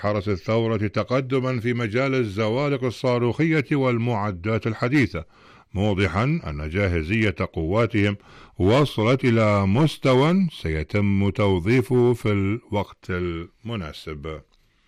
حرس الثورة تقدما في مجال الزوارق الصاروخية والمعدات الحديثة، موضحا أن جاهزية قواتهم وصلت إلى مستوى سيتم توظيفه في الوقت المناسب.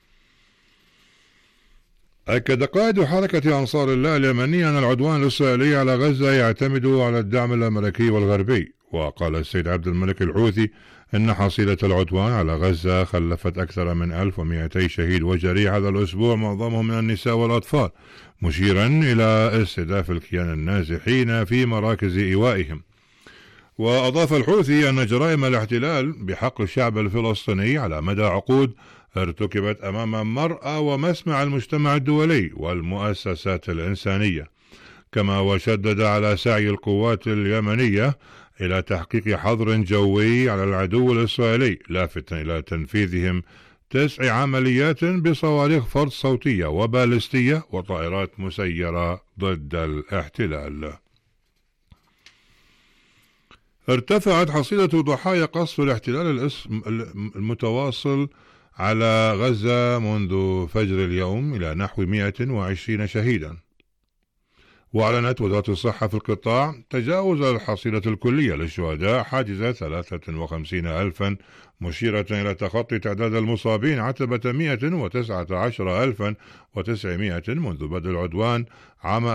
أكد قائد حركة أنصار الله اليمني أن العدوان الإسرائيلي على غزة يعتمد على الدعم الأمريكي والغربي. وقال السيد عبد الملك الحوثي إن حصيلة العدوان على غزة خلفت أكثر من 1200 شهيد وجريح هذا الأسبوع، معظمهم من النساء والأطفال، مشيرا إلى استهداف الكيان النازحين في مراكز إيوائهم. وأضاف الحوثي أن جرائم الاحتلال بحق الشعب الفلسطيني على مدى عقود ارتكبت أمام مرأى ومسمع المجتمع الدولي والمؤسسات الإنسانية، كما وشدد على سعي القوات اليمنية إلى تحقيق حظر جوي على العدو الإسرائيلي، لافتا إلى تنفيذهم 9 عمليات بصواريخ فرد صوتية وبالستية وطائرات مسيرة ضد الاحتلال. ارتفعت حصيلة ضحايا قصف الاحتلال المتواصل على غزة منذ فجر اليوم إلى نحو 120 شهيدا. وأعلنت وزارة الصحة في القطاع تجاوز الحصيلة الكلية للشهداء حاجز 53,000، مشيرة إلى تخطي تعداد المصابين عتبة 119,900 منذ بدء العدوان عام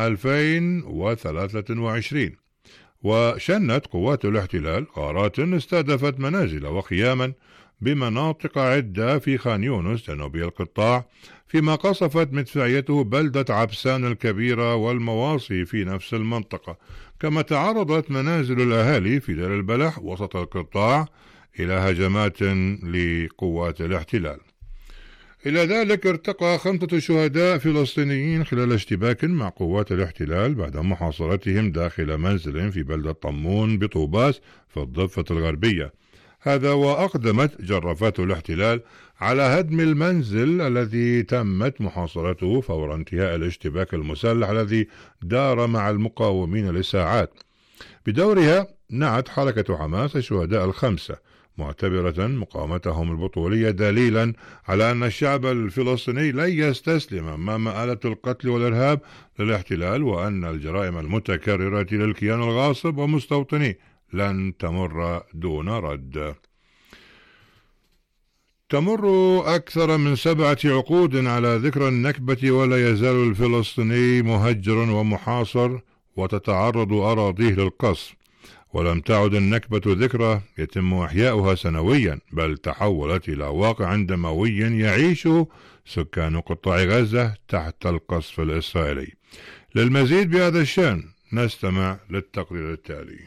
2023. وشنت قوات الاحتلال غارات استهدفت منازل وخياما بمناطق عدة في خان يونس جنوبي القطاع، فيما قصفت مدفعيته بلدة عبسان الكبيرة والمواصي في نفس المنطقة. كما تعرضت منازل الأهالي في دير البلح وسط القطاع إلى هجمات لقوات الاحتلال. إلى ذلك ارتقى 5 شهداء فلسطينيين خلال اشتباك مع قوات الاحتلال بعد محاصرتهم داخل منزل في بلدة طمون بطوباس في الضفة الغربية. هذا وأقدمت جرافات الاحتلال على هدم المنزل الذي تمت محاصرته فور انتهاء الاشتباك المسلح الذي دار مع المقاومين لساعات. بدورها نعت حركة حماس الشهداء 5، معتبرة مقاومتهم البطولية دليلا على أن الشعب الفلسطيني لن يستسلم أمام آلة القتل والإرهاب للاحتلال، وأن الجرائم المتكررة للكيان الغاصب ومستوطنيه لن تمر دون رد. تمر أكثر من 7 عقود على ذكرى النكبة ولا يزال الفلسطيني مهجر ومحاصر وتتعرض أراضيه للقصف، ولم تعد النكبة ذكرى يتم إحياؤها سنويا، بل تحولت إلى واقع دموي يعيشه سكان قطاع غزة تحت القصف الإسرائيلي. للمزيد بهذا الشأن نستمع للتقرير التالي.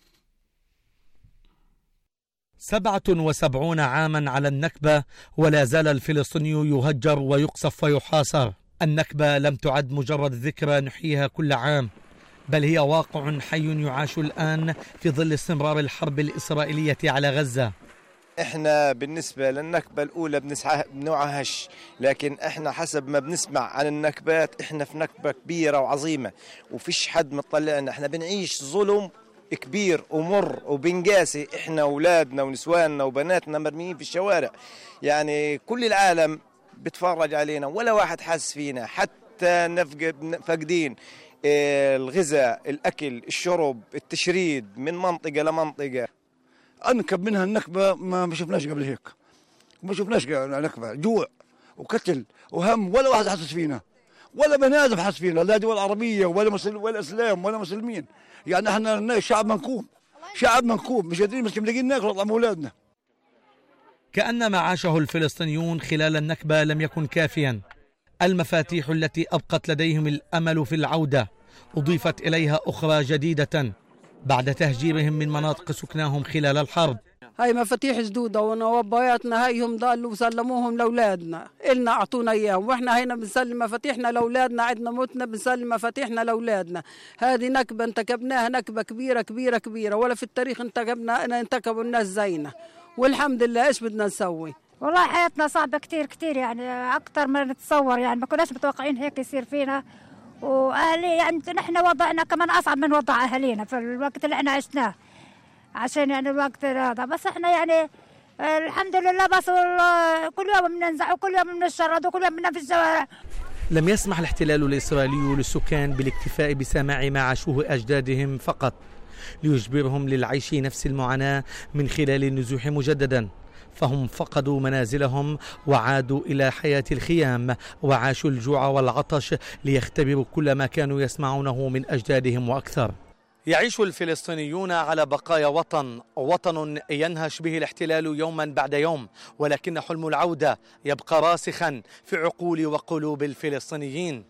77 عاما على النكبة ولا زال الفلسطيني يهجر ويقصف ويحاصر. النكبة لم تعد مجرد ذكرى نحييها كل عام، بل هي واقع حي يعاش الآن في ظل استمرار الحرب الإسرائيلية على غزة. احنا بالنسبة للنكبة الأولى بنوعهش، لكن احنا حسب ما بنسمع عن النكبات احنا في نكبة كبيرة وعظيمة وفيش حد مطلعنا. احنا بنعيش ظلم كبير ومر وبنقاسي، احنا اولادنا ونسواننا وبناتنا مرميين في الشوارع، يعني كل العالم بتفرج علينا ولا واحد حاس فينا، حتى فاقدين الغذاء، الأكل، الشرب، التشريد من منطقة لمنطقة. أنكب منها النكبة ما شفناش قبل هيك، ما شفناش نكبة، جوع وقتل وهم، ولا واحد حاسس فينا، ولا بني آدم حاسس فينا، لا دول عربية ولا إسلام ولا مسلمين. يعني احنا شعب منكوب، شعب منكوب، مش قادرين مش لاقيين ناكل نطعم أولادنا. كأن ما عاشه الفلسطينيون خلال النكبة لم يكن كافيا. المفاتيح التي أبقت لديهم الأمل في العودة أضيفت إليها أخرى جديدة بعد تهجيرهم من مناطق سكناهم خلال الحرب. هاي مفاتيح جدودة ونوبياتنا هايهم ضلوا وسلموهم لأولادنا، إلنا أعطونا إياهم، وإحنا هنا بنسلم مفاتيحنا لأولادنا، عندنا موتنا بنسلم مفاتيحنا لأولادنا. هذه نكبة انتكبناها، نكبة كبيرة كبيرة كبيرة، ولا في التاريخ انتكبوا الناس زينا، والحمد لله. إيش بدنا نسوي؟ والله حياتنا صعبة كتير كتير، يعني أكتر ما نتصور، يعني ما كناش متوقعين هيك يصير فينا. وأهلي يعني نحن وضعنا كمان أصعب من وضع أهالينا في الوقت اللي احنا عشناه، عشان يعني الوقت هذا. بس احنا يعني الحمد لله، بس كل يوم بننزع وكل يوم بنشرد وكل يوم بننام في الشوارع. لم يسمح الاحتلال الإسرائيلي للسكان بالاكتفاء بسماع ما عاشوه أجدادهم فقط ليجبرهم للعيش نفس المعاناة من خلال النزوح مجددا، فهم فقدوا منازلهم وعادوا إلى حياة الخيام وعاشوا الجوع والعطش ليختبروا كل ما كانوا يسمعونه من أجدادهم وأكثر. يعيش الفلسطينيون على بقايا وطن ينهش به الاحتلال يوما بعد يوم، ولكن حلم العودة يبقى راسخا في عقول وقلوب الفلسطينيين.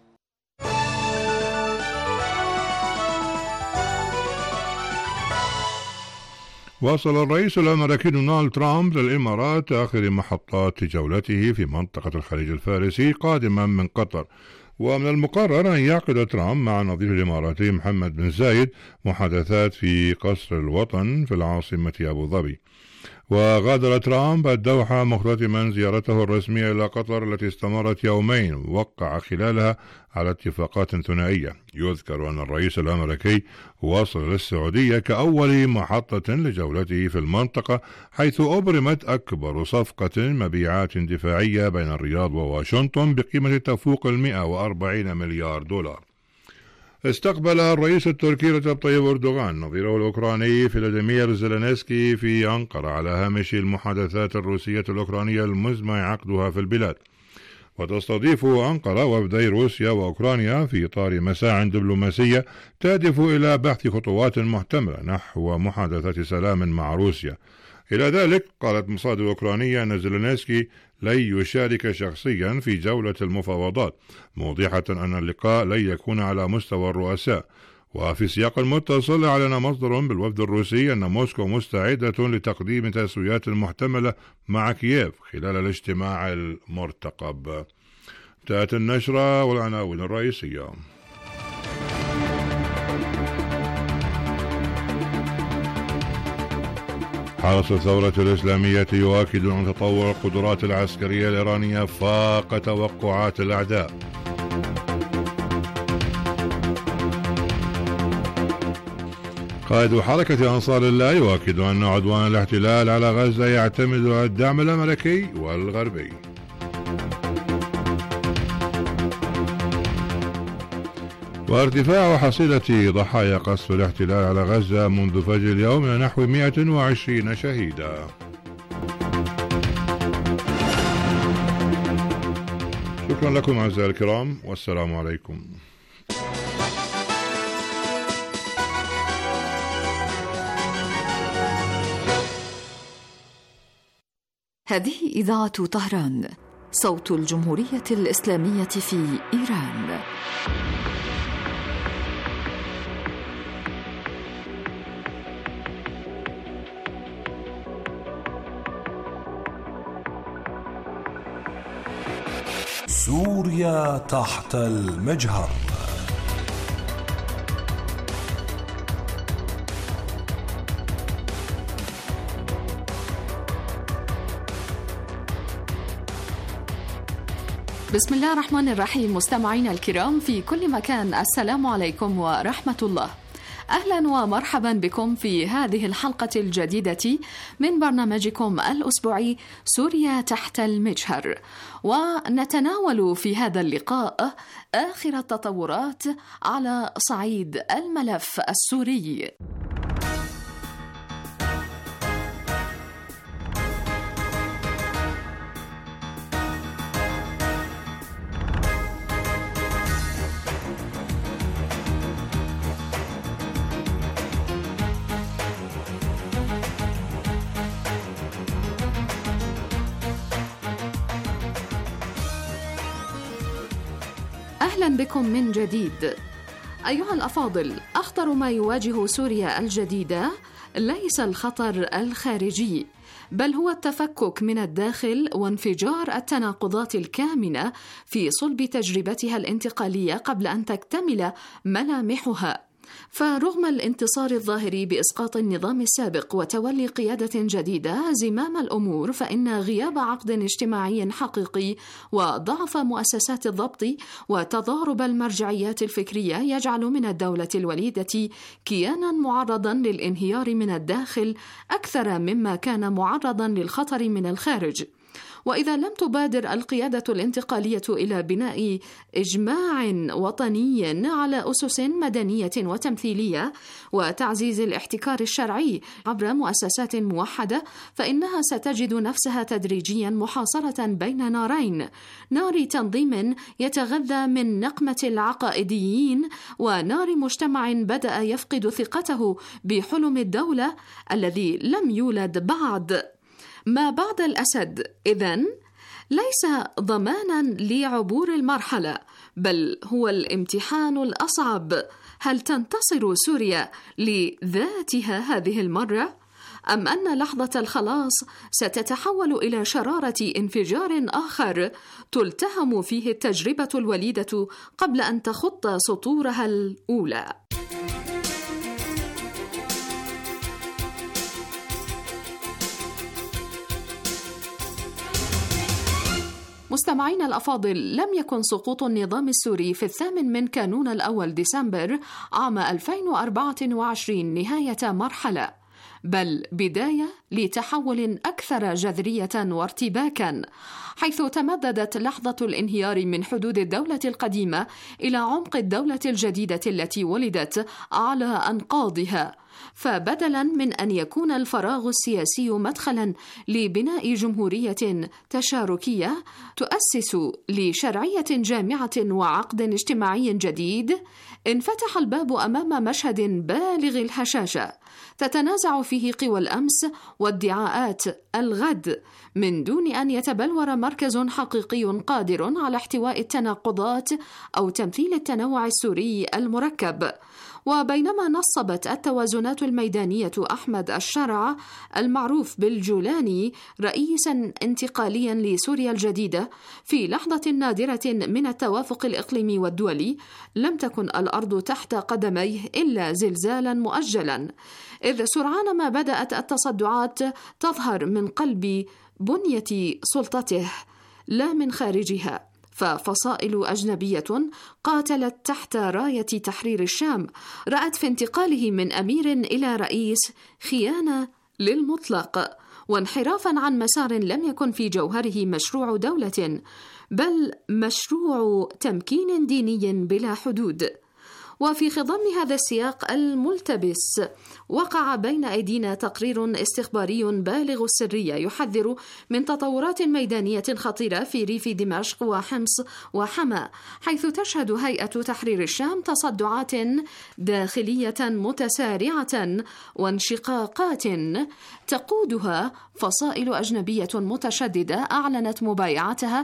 وصل الرئيس الأمريكي دونالد ترامب للإمارات آخر محطات جولته في منطقة الخليج الفارسي قادما من قطر، ومن المقرر أن يعقد ترامب مع نظير الإماراتي محمد بن زايد محادثات في قصر الوطن في العاصمة أبو ظبي. وغادر ترامب الدوحة مختتما زيارته الرسمية إلى قطر التي استمرت يومين وقع خلالها على اتفاقات ثنائية. يذكر أن الرئيس الأمريكي وصل للسعودية كأول محطة لجولته في المنطقة، حيث أبرمت أكبر صفقة مبيعات دفاعية بين الرياض وواشنطن بقيمة تفوق 140 مليار دولار. استقبل الرئيس التركي رجب طيب أردوغان نظيره الأوكراني فلاديمير زيلينسكي في أنقرة على هامش المحادثات الروسية الأوكرانية المزمع عقدها في البلاد. وتستضيف أنقرة وفدي روسيا وأوكرانيا في إطار مساع دبلوماسية تهدف إلى بحث خطوات محتملة نحو محادثات سلام مع روسيا. إلى ذلك قالت مصادر أوكرانية أن زيلينسكي لن يشارك شخصيا في جولة المفاوضات، موضحة أن اللقاء لن يكون على مستوى الرؤساء. وفي سياق متصل أعلن مصدر بالوفد الروسي أن موسكو مستعدة لتقديم تسويات محتملة مع كييف خلال الاجتماع المرتقب. انتهت النشرة والعناوين الرئيسية. حرس الثورة الإسلامية يؤكد أن تطور القدرات العسكرية الإيرانية فاق توقعات الأعداء. قائد حركة أنصار الله يؤكد أن عدوان الاحتلال على غزة يعتمد على الدعم الأمريكي والغربي. وارتفاع حصيلة ضحايا قصف الاحتلال على غزة منذ فجر اليوم إلى نحو 120 شهيدا. شكرا لكم أعزائي الكرام، والسلام عليكم. هذه إذاعة طهران، صوت الجمهورية الإسلامية في إيران. سوريا تحت المجهر. بسم الله الرحمن الرحيم. مستمعينا الكرام في كل مكان، السلام عليكم ورحمة الله. أهلا ومرحبا بكم في هذه الحلقة الجديدة من برنامجكم الأسبوعي سوريا تحت المجهر، ونتناول في هذا اللقاء آخر التطورات على صعيد الملف السوري. أهلا بكم من جديد. أيها الأفاضل، أخطر ما يواجه سوريا الجديدة ليس الخطر الخارجي، بل هو التفكك من الداخل وانفجار التناقضات الكامنة في صلب تجربتها الانتقالية قبل أن تكتمل ملامحها. فرغم الانتصار الظاهر بإسقاط النظام السابق وتولي قيادة جديدة زمام الأمور، فإن غياب عقد اجتماعي حقيقي وضعف مؤسسات الضبط وتضارب المرجعيات الفكرية يجعل من الدولة الوليدة كيانا معرضا للانهيار من الداخل أكثر مما كان معرضا للخطر من الخارج. وإذا لم تبادر القيادة الانتقالية إلى بناء إجماع وطني على أسس مدنية وتمثيلية وتعزيز الاحتكار الشرعي عبر مؤسسات موحدة، فإنها ستجد نفسها تدريجيا محاصرة بين نارين: نار تنظيم يتغذى من نقمة العقائديين، ونار مجتمع بدأ يفقد ثقته بحلم الدولة الذي لم يولد بعد. ما بعد الأسد إذن ليس ضمانا لعبور المرحلة، بل هو الامتحان الأصعب. هل تنتصر سوريا لذاتها هذه المرة؟ أم أن لحظة الخلاص ستتحول إلى شرارة انفجار آخر تلتهم فيه التجربة الوليدة قبل أن تخط سطورها الأولى؟ مستمعين الأفاضل، لم يكن سقوط النظام السوري في 8 كانون الأول ديسمبر عام 2024 نهاية مرحلة، بل بداية لتحول أكثر جذرية وارتباكا، حيث تمددت لحظة الانهيار من حدود الدولة القديمة إلى عمق الدولة الجديدة التي ولدت على أنقاضها. فبدلا من أن يكون الفراغ السياسي مدخلا لبناء جمهورية تشاركية تؤسس لشرعية جامعة وعقد اجتماعي جديد، انفتح الباب أمام مشهد بالغ الهشاشة تتنازع فيه قوى الأمس وادعاءات الغد من دون أن يتبلور مركز حقيقي قادر على احتواء التناقضات أو تمثيل التنوع السوري المركب. وبينما نصبت التوازنات الميدانية أحمد الشرع المعروف بالجولاني رئيسا انتقاليا لسوريا الجديدة في لحظة نادرة من التوافق الإقليمي والدولي، لم تكن الأرض تحت قدميه إلا زلزالا مؤجلا، إذ سرعان ما بدأت التصدعات تظهر من قلب بنية سلطته لا من خارجها. ففصائل أجنبية قاتلت تحت راية تحرير الشام رأت في انتقاله من أمير إلى رئيس خيانة للمطلق، وانحرافا عن مسار لم يكن في جوهره مشروع دولة، بل مشروع تمكين ديني بلا حدود. وفي خضم هذا السياق الملتبس وقع بين أيدينا تقرير استخباري بالغ السرية يحذر من تطورات ميدانية خطيرة في ريف دمشق وحمص وحما، حيث تشهد هيئة تحرير الشام تصدعات داخلية متسارعة وانشقاقات تقودها فصائل أجنبية متشددة أعلنت مبايعتها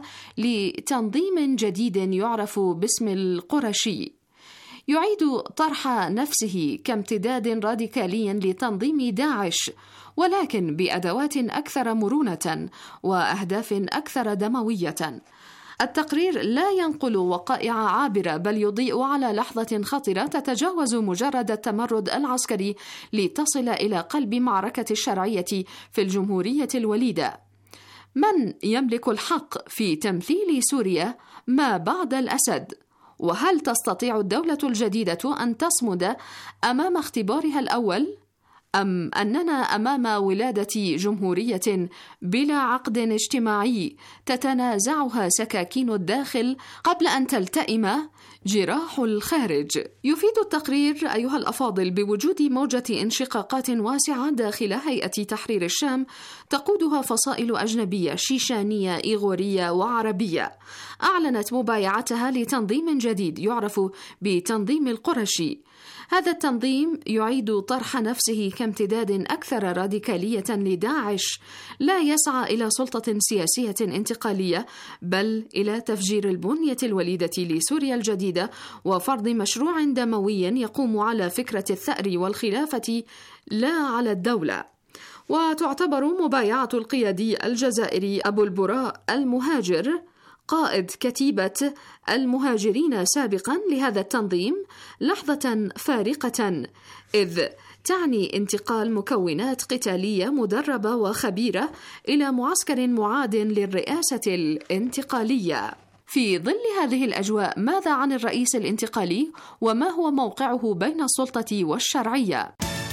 لتنظيم جديد يعرف باسم القرشي، يعيد طرح نفسه كامتداد راديكالي لتنظيم داعش، ولكن بأدوات أكثر مرونة وأهداف أكثر دموية. التقرير لا ينقل وقائع عابرة، بل يضيء على لحظة خطرة تتجاوز مجرد التمرد العسكري لتصل إلى قلب معركة الشرعية في الجمهورية الوليدة. من يملك الحق في تمثيل سوريا ما بعد الأسد؟ وهل تستطيع الدولة الجديدة أن تصمد أمام اختبارها الأول؟ أم أننا أمام ولادة جمهورية بلا عقد اجتماعي تتنازعها سكاكين الداخل قبل أن تلتئم جراح الخارج؟ يفيد التقرير أيها الأفاضل بوجود موجة انشقاقات واسعة داخل هيئة تحرير الشام تقودها فصائل أجنبية شيشانية إيغورية وعربية، أعلنت مبايعتها لتنظيم جديد يعرف بتنظيم القرشي. هذا التنظيم يعيد طرح نفسه كامتداد أكثر راديكالية لداعش، لا يسعى إلى سلطة سياسية انتقالية، بل إلى تفجير البنية الوليدة لسوريا الجديدة وفرض مشروع دموي يقوم على فكرة الثأر والخلافة لا على الدولة. وتعتبر مبايعة القيادي الجزائري أبو البراء المهاجر قائد كتيبة المهاجرين سابقا لهذا التنظيم لحظة فارقة، إذ تعني انتقال مكونات قتالية مدربة وخبيرة إلى معسكر معاد للرئاسة الانتقالية. في ظل هذه الأجواء، ماذا عن الرئيس الانتقالي وما هو موقعه بين السلطة والشرعية؟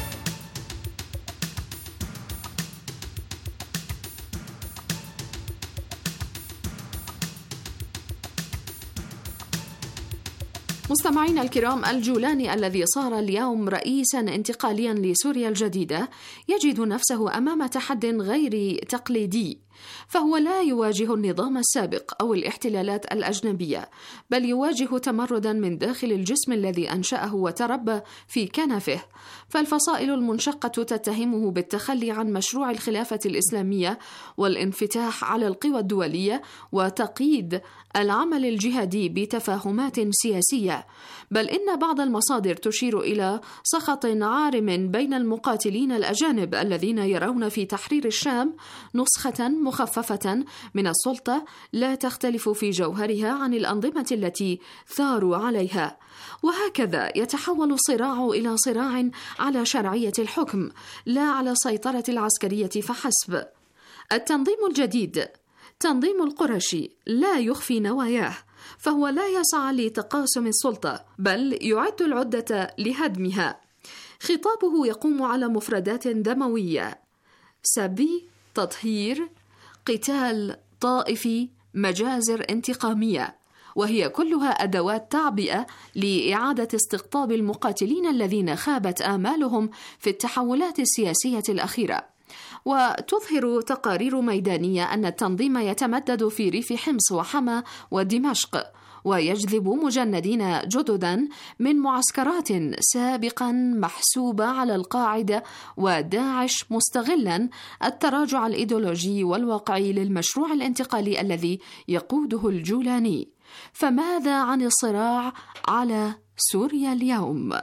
مستمعينا الكرام، الجولاني الذي صار اليوم رئيسا انتقاليا لسوريا الجديدة يجد نفسه أمام تحد غير تقليدي، فهو لا يواجه النظام السابق أو الاحتلالات الأجنبية، بل يواجه تمردا من داخل الجسم الذي أنشأه وتربى في كنفه. فالفصائل المنشقة تتهمه بالتخلي عن مشروع الخلافة الإسلامية والانفتاح على القوى الدولية وتقييد العمل الجهادي بتفاهمات سياسية، بل إن بعض المصادر تشير إلى سخط عارم بين المقاتلين الأجانب الذين يرون في تحرير الشام نسخة مخففة من السلطة لا تختلف في جوهرها عن الأنظمة التي ثاروا عليها. وهكذا يتحول الصراع إلى صراع على شرعية الحكم لا على السيطرة العسكرية فحسب. التنظيم الجديد تنظيم القرشي لا يخفي نواياه، فهو لا يسعى لتقاسم السلطة بل يعد العدة لهدمها. خطابه يقوم على مفردات دموية: سبي، تطهير، قتال طائفي، مجازر انتقامية، وهي كلها أدوات تعبئة لإعادة استقطاب المقاتلين الذين خابت آمالهم في التحولات السياسية الأخيرة. وتظهر تقارير ميدانية أن التنظيم يتمدد في ريف حمص وحما ودمشق، ويجذب مجندين جددا من معسكرات سابقا محسوبة على القاعدة وداعش، مستغلا التراجع الإيديولوجي والواقعي للمشروع الانتقالي الذي يقوده الجولاني. فماذا عن الصراع على سوريا اليوم؟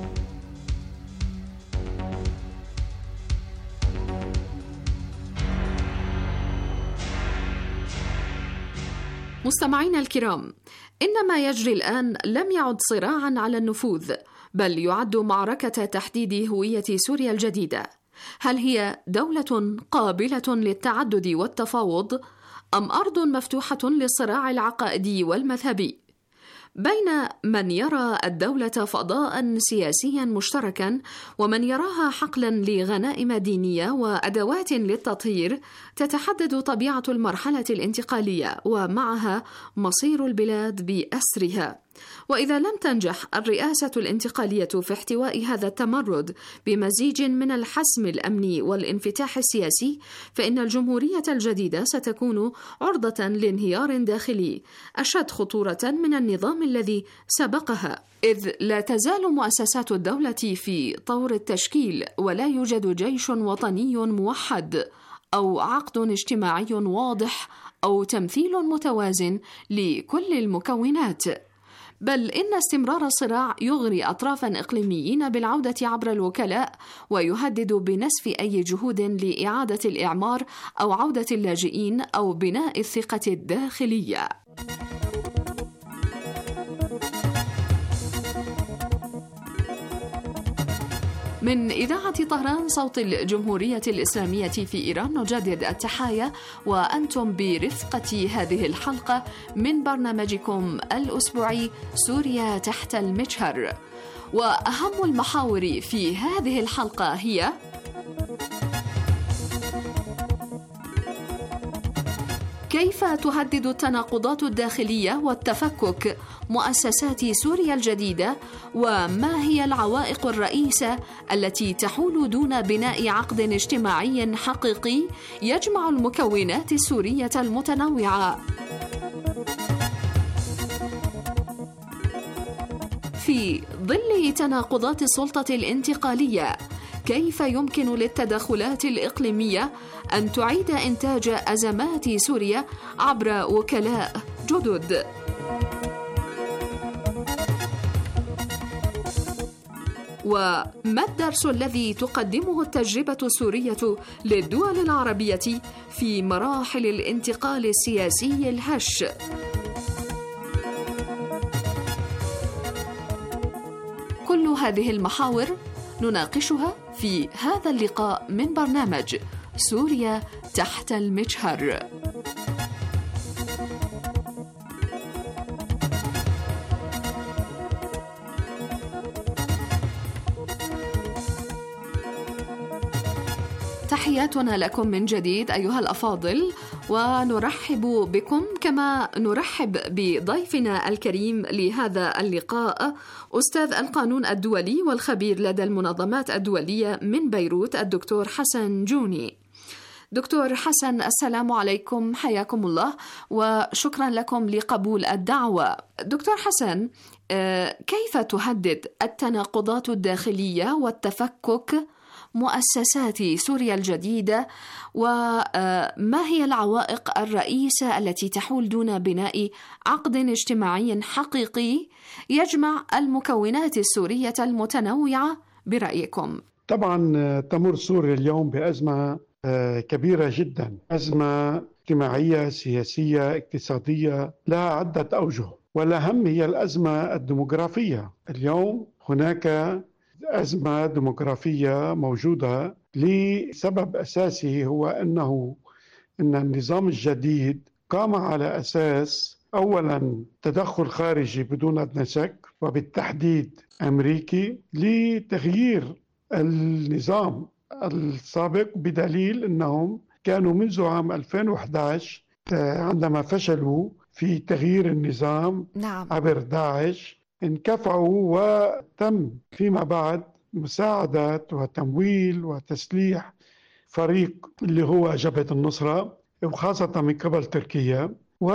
مستمعينا الكرام، إن ما يجري الآن لم يعد صراعا على النفوذ، بل يعد معركة تحديد هوية سوريا الجديدة. هل هي دولة قابلة للتعدد والتفاوض، أم أرض مفتوحة للصراع العقائدي والمذهبي؟ بين من يرى الدولة فضاء سياسيا مشتركا ومن يراها حقلا لغنائم دينية وأدوات للتطهير، تتحدد طبيعة المرحلة الانتقالية ومعها مصير البلاد بأسرها. وإذا لم تنجح الرئاسة الانتقالية في احتواء هذا التمرد بمزيج من الحسم الأمني والانفتاح السياسي، فإن الجمهورية الجديدة ستكون عرضة لانهيار داخلي أشد خطورة من النظام الذي سبقها، إذ لا تزال مؤسسات الدولة في طور التشكيل، ولا يوجد جيش وطني موحد أو عقد اجتماعي واضح أو تمثيل متوازن لكل المكونات. بل إن استمرار الصراع يغري أطرافا إقليميين بالعودة عبر الوكلاء، ويهدد بنسف أي جهود لإعادة الإعمار أو عودة اللاجئين أو بناء الثقة الداخلية. من إذاعة طهران صوت الجمهورية الإسلامية في إيران نجدد التحايا، وأنتم برفقة هذه الحلقة من برنامجكم الأسبوعي سوريا تحت المجهر. وأهم المحاور في هذه الحلقة هي: كيف تهدد التناقضات الداخلية والتفكك مؤسسات سوريا الجديدة، وما هي العوائق الرئيسة التي تحول دون بناء عقد اجتماعي حقيقي يجمع المكونات السورية المتنوعة. في ظل تناقضات السلطة الانتقالية، كيف يمكن للتدخلات الإقليمية أن تعيد إنتاج أزمات سوريا عبر وكلاء جدد؟ وما الدرس الذي تقدمه التجربة السورية للدول العربية في مراحل الانتقال السياسي الهش؟ كل هذه المحاور نناقشها في هذا اللقاء من برنامج سوريا تحت المجهر. تحياتنا لكم من جديد أيها الأفاضل، ونرحب بكم كما نرحب بضيفنا الكريم لهذا اللقاء، أستاذ القانون الدولي والخبير لدى المنظمات الدولية من بيروت، الدكتور حسن جوني. دكتور حسن، السلام عليكم، حياكم الله وشكرا لكم لقبول الدعوة. دكتور حسن، كيف تهدد التناقضات الداخلية والتفكك مؤسسات سوريا الجديدة، وما هي العوائق الرئيسة التي تحول دون بناء عقد اجتماعي حقيقي يجمع المكونات السورية المتنوعة برأيكم؟ طبعا تمر سوريا اليوم بأزمة كبيرة جدا، أزمة اجتماعية سياسية اقتصادية لها عدة أوجه، والأهم هي الأزمة الديموغرافية. اليوم هناك أزمة ديموغرافية موجودة لسبب أساسي، هو أن النظام الجديد قام على أساس أولا تدخل خارجي بدون أدنى شك، وبالتحديد أمريكي، لتغيير النظام السابق، بدليل أنهم كانوا منذ عام 2011 عندما فشلوا في تغيير النظام عبر داعش انكفعوا، وتم فيما بعد مساعدة وتمويل وتسليح فريق اللي هو جبهة النصرة، وخاصة من قبل تركيا،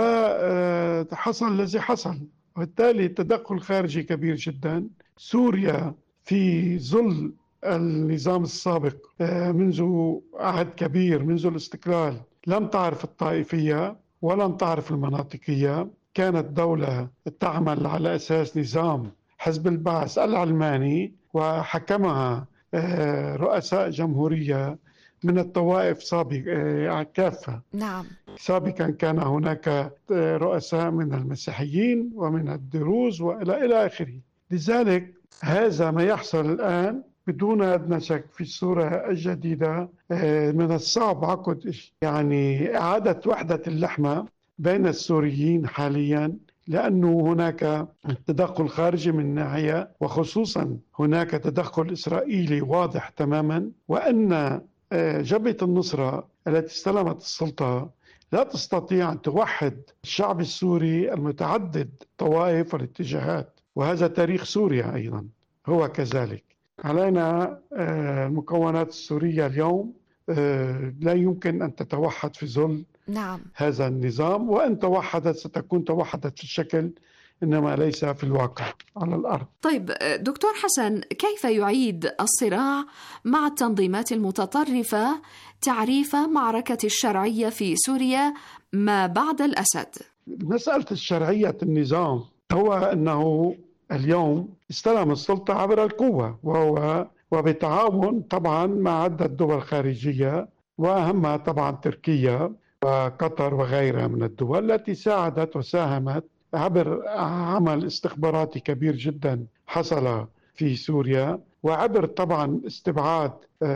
وحصل الذي حصل، وبالتالي تدخل خارجي كبير جدا. سوريا في ظل النظام السابق منذ عهد كبير، منذ الاستقلال، لم تعرف الطائفية ولم تعرف المناطقية، كانت دولة تعمل على أساس نظام حزب البعث العلماني، وحكمها رؤساء جمهورية من الطوائف كافة. نعم. سابقا كان هناك رؤساء من المسيحيين ومن الدروز وإلى آخره. لذلك هذا ما يحصل الآن بدون أدنى شك في الصورة الجديدة من الصعب عقد إعادة وحدة اللحمة بين السوريين حاليا، لأنه هناك تدخل خارجي من ناحية، وخصوصا هناك تدخل إسرائيلي واضح تماما، وأن جبهة النصرة التي استلمت السلطة لا تستطيع أن توحد الشعب السوري المتعدد الطوائف والاتجاهات، وهذا تاريخ سوريا أيضا هو كذلك. علينا المكونات السورية اليوم لا يمكن أن تتوحد في ظل هذا النظام، وإن توحدت ستكون توحدت في الشكل، إنما ليس في الواقع على الأرض. طيب دكتور حسن، كيف يعيد الصراع مع التنظيمات المتطرفة تعريف معركة الشرعية في سوريا ما بعد الأسد؟ مسألة الشرعية النظام هو أنه اليوم استلم السلطة عبر القوة، وبتعاون طبعا مع عدة دول خارجية، وأهمها طبعا تركيا وقطر وغيرها من الدول التي ساعدت وساهمت عبر عمل استخباراتي كبير جدا حصل في سوريا، وعبر طبعا استبعاد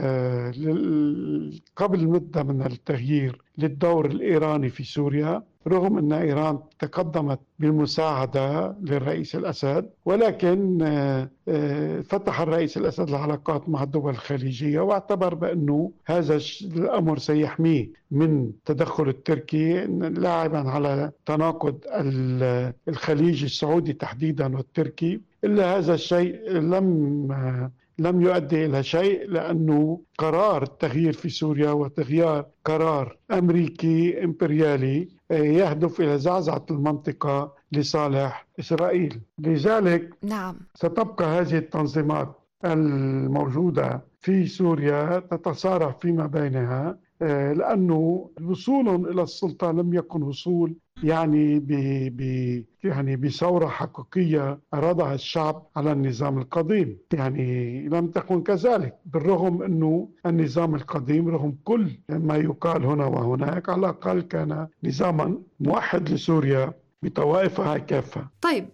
قبل مدة من التغيير للدور الإيراني في سوريا، رغم أن إيران تقدمت بالمساعدة للرئيس الأسد، ولكن فتح الرئيس الأسد العلاقات مع الدول الخليجية، واعتبر بأنه هذا الأمر سيحميه من تدخل التركي، لاعبا على تناقض الخليج السعودي تحديدا والتركي. إلا هذا الشيء لم يؤدي إلى شيء، لأنه قرار التغيير في سوريا وتغيير قرار أمريكي إمبريالي يهدف إلى زعزعة المنطقة لصالح إسرائيل. لذلك ستبقى هذه التنظيمات الموجودة في سوريا تتصارع فيما بينها، لأنه الوصول إلى السلطة لم يكن وصول بثورة حقيقية أرادها الشعب على النظام القديم، لم تكن كذلك، بالرغم أنه النظام القديم رغم كل ما يقال هنا وهناك على الأقل كان نظاما موحد لسوريا بطوائفها كافة. طيب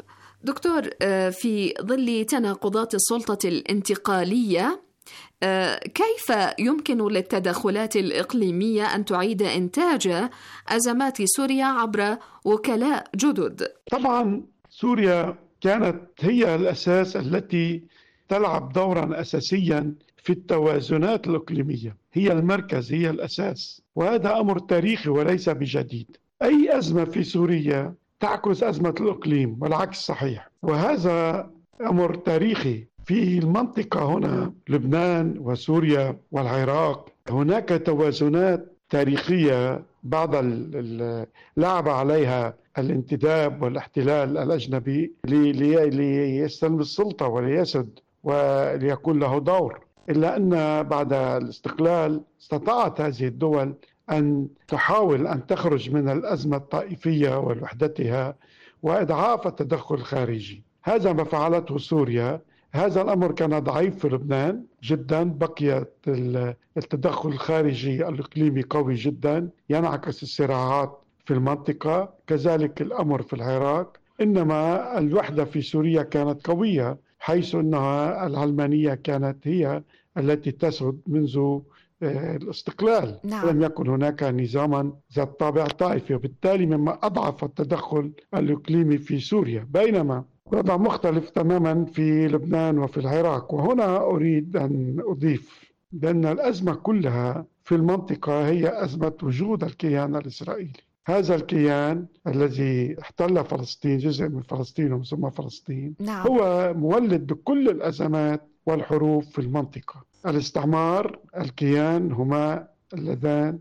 دكتور، في ظل تناقضات السلطة الانتقالية، كيف يمكن للتدخلات الإقليمية أن تعيد إنتاج أزمات سوريا عبر وكلاء جدد؟ طبعا سوريا كانت هي الأساس التي تلعب دورا أساسيا في التوازنات الإقليمية، هي المركز، هي الأساس، وهذا أمر تاريخي وليس بجديد. أي أزمة في سوريا تعكس أزمة الإقليم والعكس صحيح، وهذا أمر تاريخي. في المنطقة هنا لبنان وسوريا والعراق هناك توازنات تاريخية بعد لعب عليها الانتداب والاحتلال الأجنبي ليستلم السلطة وليسد وليكون له دور، إلا أن بعد الاستقلال استطاعت هذه الدول أن تحاول أن تخرج من الأزمة الطائفية ووحدتها وإضعاف التدخل الخارجي. هذا ما فعلته سوريا. هذا الأمر كان ضعيف في لبنان جدا، بقي التدخل الخارجي الإقليمي قوي جدا ينعكس الصراعات في المنطقة، كذلك الأمر في العراق. إنما الوحدة في سوريا كانت قوية، حيث أنها العلمانية كانت هي التي تسود منذ الاستقلال. نعم. لم يكن هناك نظاما ذات طابع طائفي، وبالتالي مما أضعف التدخل الإقليمي في سوريا. بينما وضع مختلف تماما في لبنان وفي العراق. وهنا أريد أن أضيف بأن الأزمة كلها في المنطقة هي أزمة وجود الكيان الإسرائيلي. هذا الكيان الذي احتل فلسطين، جزء من فلسطين ومسمى فلسطين، نعم. هو مولد بكل الأزمات والحروب في المنطقة. الاستعمار، الكيان، هما اللذان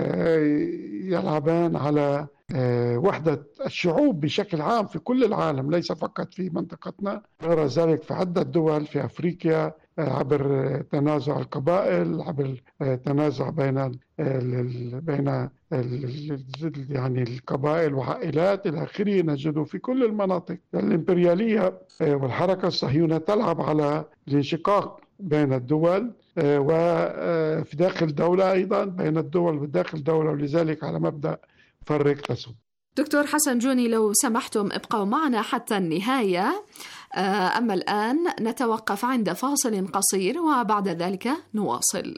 يلعبان على وحدة الشعوب بشكل عام في كل العالم، ليس فقط في منطقتنا. نرى ذلك في عدة دول في أفريقيا عبر تنازع القبائل، عبر تنازع بين يعني القبائل وعائلات إلى آخره. نجده في كل المناطق. الإمبريالية والحركة الصهيونية تلعب على الانشقاق بين الدول وفي داخل دولة، أيضا بين الدول وداخل دولة، ولذلك على مبدأ فرق تسد. دكتور حسن جوني، لو سمحتم ابقوا معنا حتى النهاية. أما الآن نتوقف عند فاصل قصير وبعد ذلك نواصل.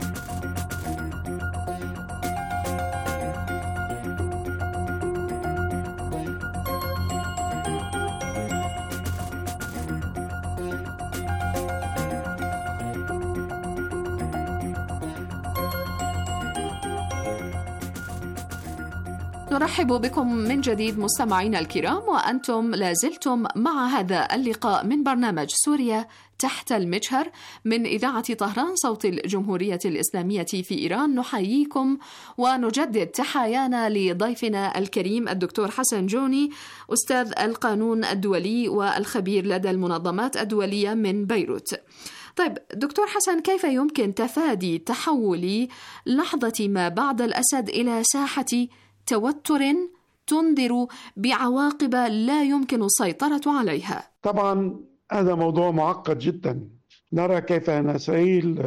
نرحب بكم من جديد مستمعينا الكرام، وأنتم لازلتم مع هذا اللقاء من برنامج سوريا تحت المجهر من إذاعة طهران صوت الجمهورية الإسلامية في إيران. نحييكم ونجدد تحايانا لضيفنا الكريم الدكتور حسن جوني، أستاذ القانون الدولي والخبير لدى المنظمات الدولية من بيروت. طيب دكتور حسن، كيف يمكن تفادي تحول لحظة ما بعد الأسد إلى ساحة توتر تنذر بعواقب لا يمكن السيطرة عليها؟ طبعا هذا موضوع معقد جدا. نرى كيف أن إسرائيل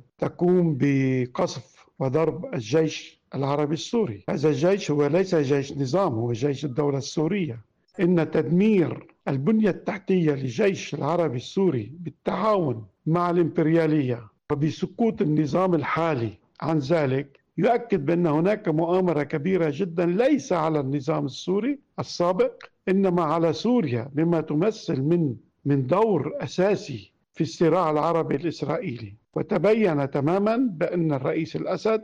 تقوم بقصف وضرب الجيش العربي السوري. هذا الجيش هو ليس جيش نظام، هو جيش الدولة السورية. إن تدمير البنية التحتية للجيش العربي السوري بالتعاون مع الإمبريالية وبسقوط النظام الحالي عن ذلك يؤكد بأن هناك مؤامرة كبيرة جدا ليس على النظام السوري السابق، إنما على سوريا، بما تمثل من دور أساسي في الصراع العربي الإسرائيلي. وتبين تماما بأن الرئيس الأسد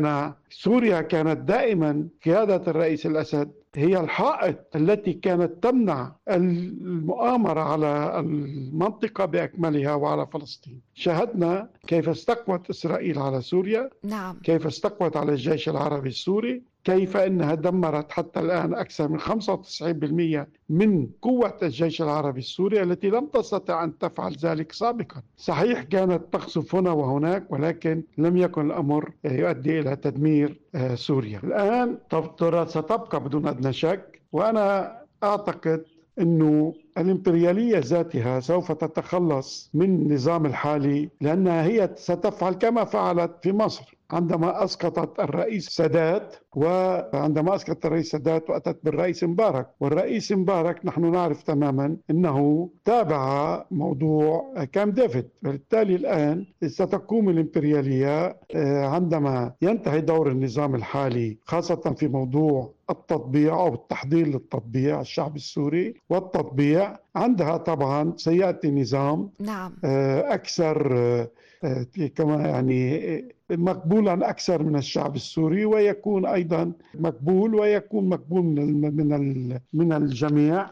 سوريا كانت دائما، قيادة الرئيس الأسد هي الحائط التي كانت تمنع المؤامرة على المنطقة بأكملها وعلى فلسطين. شاهدنا كيف استقوت إسرائيل على سوريا، نعم. كيف استقوت على الجيش العربي السوري، كيف أنها دمرت حتى الآن أكثر من 95% من قوة الجيش العربي السوري التي لم تستطع أن تفعل ذلك سابقا. صحيح كانت تقصف هنا وهناك، ولكن لم يكن الأمر يؤدي إلى تدمير سوريا. الآن ستبقى بدون أدنى شك، وأنا أعتقد أنه الإمبريالية ذاتها سوف تتخلص من النظام الحالي، لأنها هي ستفعل كما فعلت في مصر. عندما أسقطت الرئيس سادات، وعندما أسقطت الرئيس سادات وأتت بالرئيس مبارك. والرئيس مبارك نحن نعرف تماما أنه تابع موضوع كامب ديفيد، وبالتالي الآن ستقوم الإمبريالية عندما ينتهي دور النظام الحالي، خاصة في موضوع التطبيع أو التحضير للتطبيع الشعب السوري والتطبيع، عندها طبعا سيأتي نظام أكثر كما يعني مقبولا أكثر من الشعب السوري، ويكون أيضا مقبول من الجميع،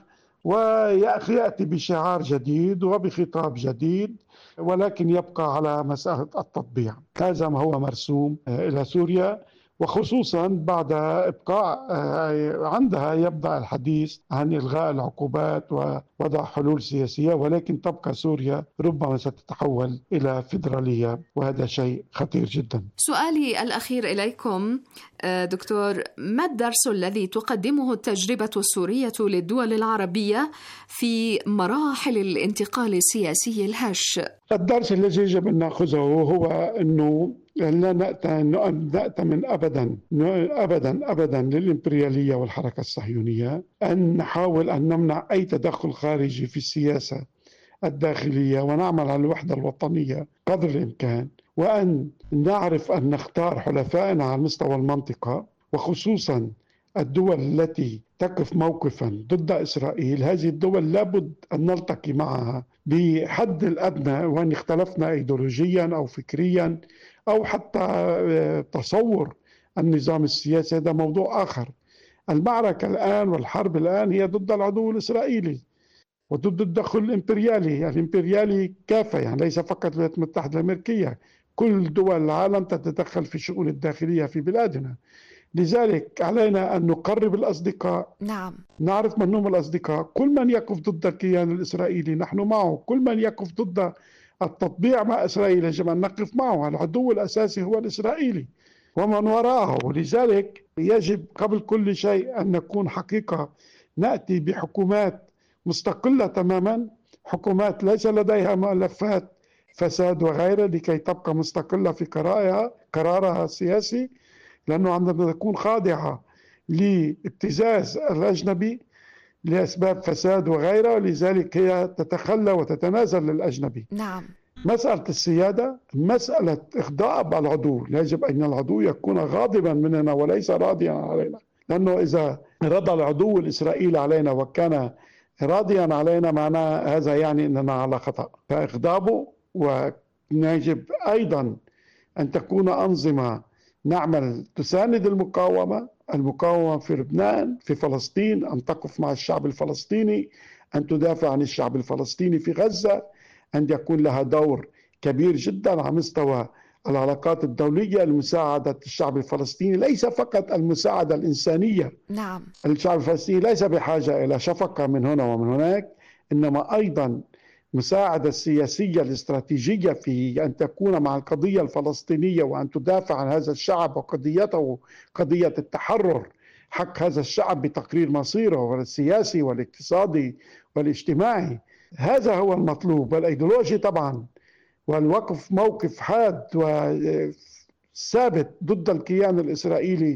ويأتي بشعار جديد وبخطاب جديد، ولكن يبقى على مسألة التطبيع. هذا ما هو مرسوم إلى سوريا، وخصوصا بعد إبقاء عندها يبدأ الحديث عن إلغاء العقوبات ووضع حلول سياسية، ولكن تبقى سوريا ربما ستتحول إلى فيدرالية، وهذا شيء خطير جدا. سؤالي الأخير إليكم دكتور، ما الدرس الذي تقدمه التجربة السورية للدول العربية في مراحل الانتقال السياسي الهش؟ الدرس الذي يجب أن نأخذه هو أنه لا نأتمن أبدا للإمبريالية والحركة الصهيونية، أن نحاول أن نمنع أي تدخل خارجي في السياسة الداخلية، ونعمل على الوحدة الوطنية قدر الإمكان، وأن نعرف أن نختار حلفائنا على مستوى المنطقة، وخصوصا الدول التي تقف موقفا ضد إسرائيل. هذه الدول لابد أن نلتقي معها بحد الأدنى، وأن اختلفنا أيديولوجيا أو فكريا أو حتى تصور النظام السياسي، هذا موضوع آخر. المعركة الآن والحرب الآن هي ضد العدو الإسرائيلي وضد التدخل الإمبريالي. الإمبريالي كافة، يعني ليس فقط الولايات المتحدة الأمريكية، كل دول العالم تتدخل في الشؤون الداخلية في بلادنا. لذلك علينا أن نقرب الأصدقاء، نعرف من هم الأصدقاء. كل من يقف ضد الكيان الإسرائيلي نحن معه، كل من يقف ضد التطبيع مع إسرائيل يجب أن نقف معه. العدو الأساسي هو الإسرائيلي ومن وراءه، ولذلك يجب قبل كل شيء أن نكون حقيقة نأتي بحكومات مستقلة تماما، حكومات ليس لديها ملفات فساد وغيره، لكي تبقى مستقلة في قرارها السياسي، لأنه عندما تكون خاضعة لابتزاز الأجنبي لأسباب فساد وغيره، لذلك هي تتخلى وتتنازل للأجنبي. مسألة السيادة مسألة إغضاب العدو، يجب أن العدو يكون غاضبا مننا وليس راضيا علينا، لأنه إذا رضى العدو الإسرائيلي علينا وكان راضيا علينا معناه هذا يعني أننا على خطأ. فإغضابه، ويجب أيضا أن تكون أنظمة نعمل تساند المقاومة في لبنان، في فلسطين، أن تقف مع الشعب الفلسطيني، أن تدافع عن الشعب الفلسطيني في غزة، أن يكون لها دور كبير جدا على مستوى العلاقات الدولية لمساعدة الشعب الفلسطيني، ليس فقط المساعدة الإنسانية. الشعب الفلسطيني ليس بحاجة إلى شفقة من هنا ومن هناك، إنما أيضا مساعدة السياسية الاستراتيجية في أن تكون مع القضية الفلسطينية، وأن تدافع عن هذا الشعب وقضيته، قضية التحرر، حق هذا الشعب بتقرير مصيره السياسي والاقتصادي والاجتماعي. هذا هو المطلوب. والأيديولوجي طبعا، والوقف موقف حاد وثابت ضد الكيان الإسرائيلي.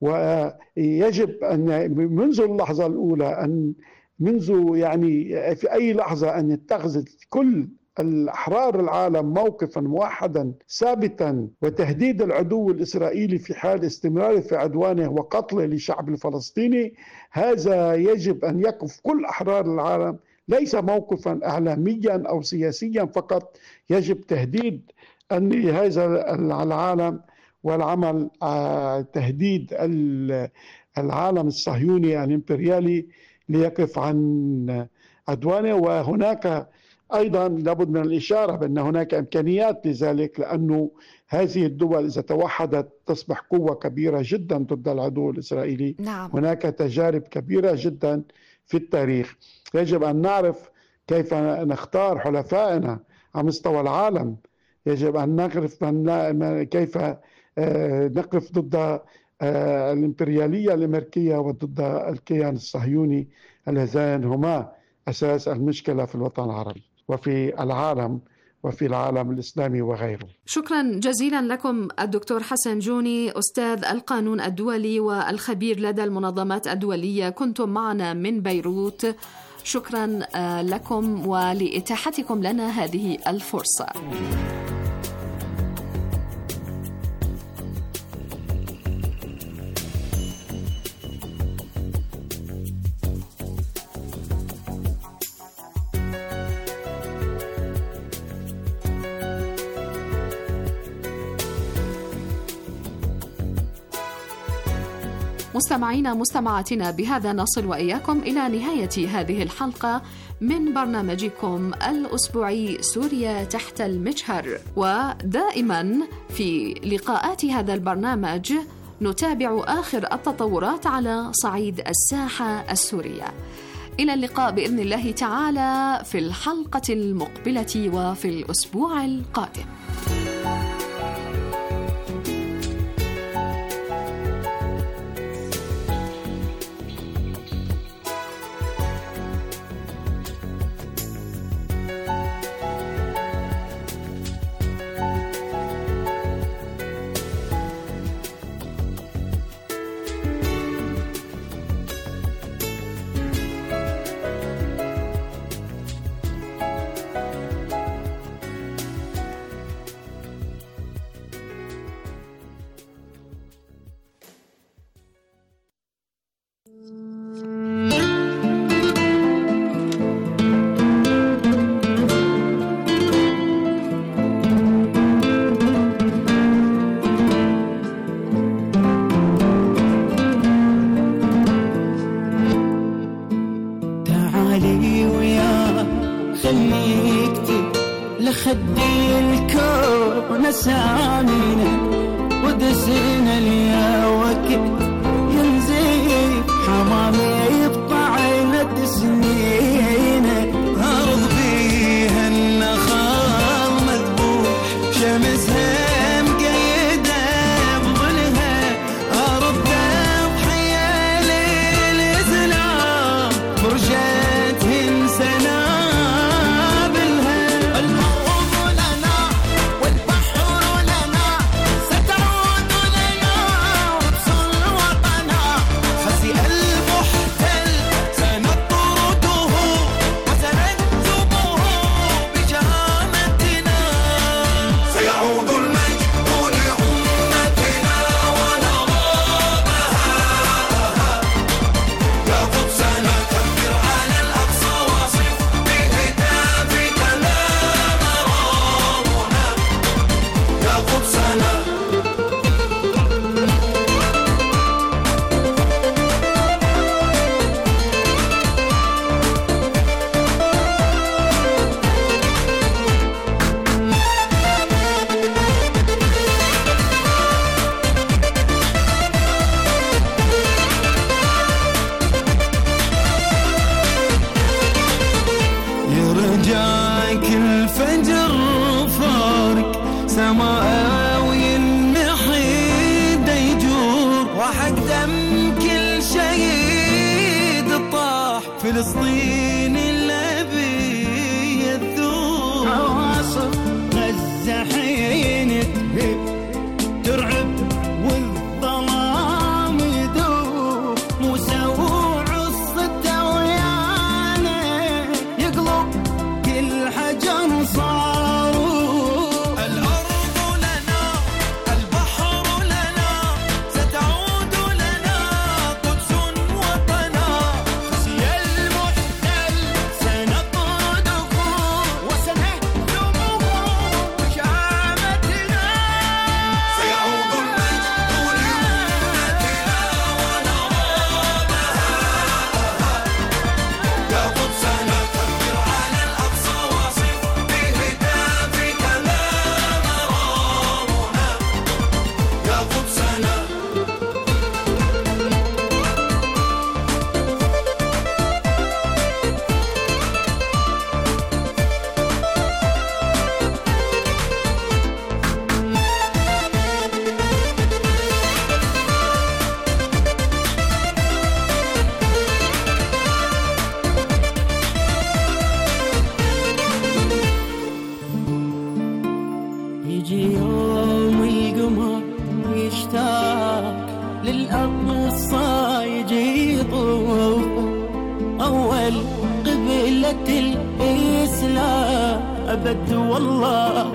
ويجب أن منذ اللحظة الأولى، أن منذ يعني في أي لحظة، أن يتخذ كل الأحرار العالم موقفا موحدا ثابتا، وتهديد العدو الإسرائيلي في حال استمراره في عدوانه وقتله للشعب الفلسطيني. هذا يجب أن يقف كل أحرار العالم، ليس موقفا إعلاميا أو سياسيا فقط، يجب تهديد أن هذا العالم والعمل تهديد العالم الصهيوني الإمبريالي ليقف عن عدوانه. وهناك أيضا لابد من الإشارة بأن هناك إمكانيات لذلك، لأنه هذه الدول إذا توحدت تصبح قوة كبيرة جدا ضد العدو الإسرائيلي. هناك تجارب كبيرة جدا في التاريخ. يجب أن نعرف كيف نختار حلفائنا على مستوى العالم، يجب أن نعرف كيف نقف ضد الإمبريالية الأمريكية وضد الكيان الصهيوني، اللذان هما أساس المشكلة في الوطن العربي وفي العالم، وفي العالم الإسلامي وغيره. شكرا جزيلا لكم الدكتور حسن جوني، أستاذ القانون الدولي والخبير لدى المنظمات الدولية، كنتم معنا من بيروت. شكرا لكم ولإتاحتكم لنا هذه الفرصة. مستمعينا مستمعاتنا، بهذا نصل وإياكم إلى نهاية هذه الحلقة من برنامجكم الأسبوعي سوريا تحت المجهر. ودائما في لقاءات هذا البرنامج نتابع آخر التطورات على صعيد الساحة السورية. إلى اللقاء بإذن الله تعالى في الحلقة المقبلة وفي الأسبوع القادم. لخدي الكون سامينا ودسنا ليا وقت ينزل حمامي بطعنة سنينه أرض بيها النخال مذبوح شمسها مقيدة بظلها أرض تضحية للإسلام فرجتهن سنة فلسطين الأبي الذوب عواصف غزة حين تهب ترعب والظلام يدوب موسى وعصته ويانا يقلب كل حجر صاروخ الأرض لنا البحر لنا ستعود لنا قدس وطنا المحتل ملة الإسلام أبد والله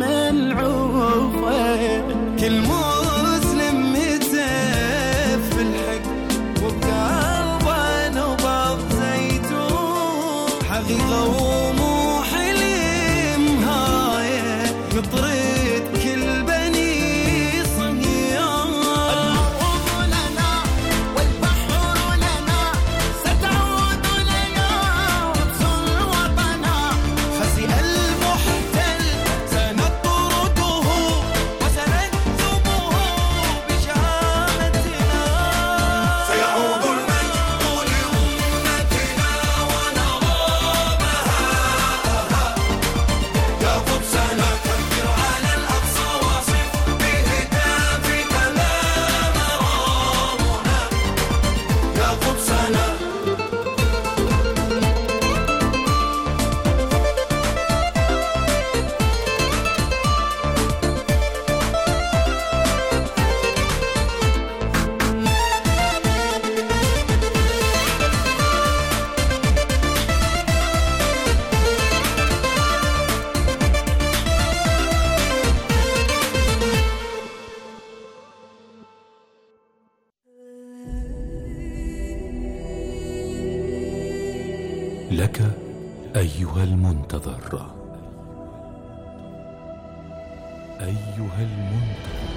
منعوفة. كل مسلم متف في الحق وبقلبه نبض زيتون، حقيقة ومو حلم هاي نطرد كل بني صهيون. الأرض لنا والبحر لنا ستعود لنا قدس وطنا، خزي المحتل سنطرده وسنكتبه بشهادتنا. سيعود المجد لأمتنا ونظامها، يا قدسنا كبر على الأقصى واصف بهتافك لا مرامنا، يا قدسنا. لك أيها المنتظر، أيها المنتظر.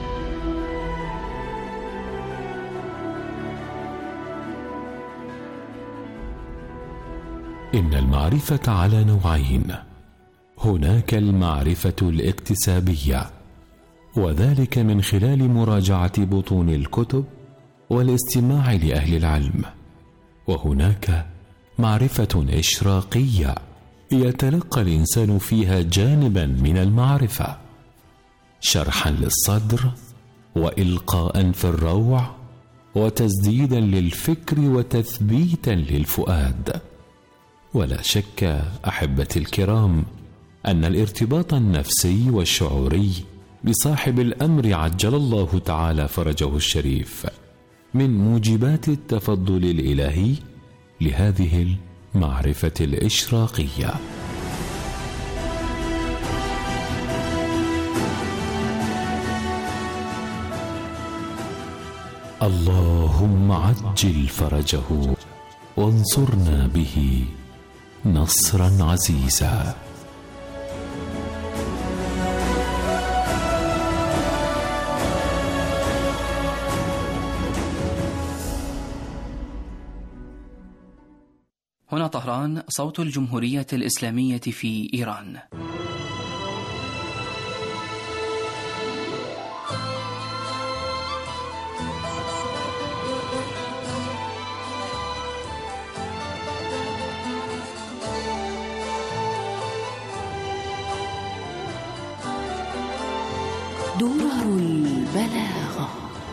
إن المعرفة على نوعين، هناك المعرفة الاكتسابية، وذلك من خلال مراجعة بطون الكتب والاستماع لأهل العلم، وهناك معرفة إشراقية يتلقى الإنسان فيها جانبا من المعرفة، شرحا للصدر وإلقاء في الروع وتسديدا للفكر وتثبيتا للفؤاد. ولا شك أحبتي الكرام أن الارتباط النفسي والشعوري بصاحب الأمر عجل الله تعالى فرجه الشريف من موجبات التفضل الإلهي لهذه المعرفة الإشراقية. اللهم عجل فرجه وانصرنا به نصرا عزيزا. هنا طهران، صوت الجمهورية الإسلامية في إيران. درر البلاغة.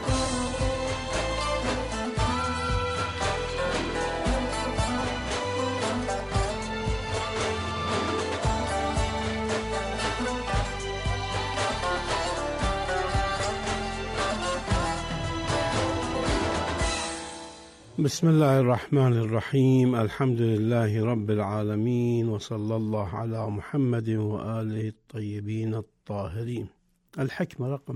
بسم الله الرحمن الرحيم. الحمد لله رب العالمين، وصلى الله على محمد وآله الطيبين الطاهرين. الحكمة رقم